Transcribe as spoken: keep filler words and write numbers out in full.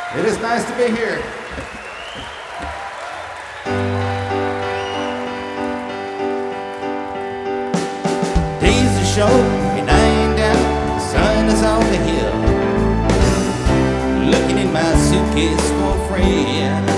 It is nice to be here. Days are short, you're lying down, the sun is on the hill, looking in my suitcase for a friend.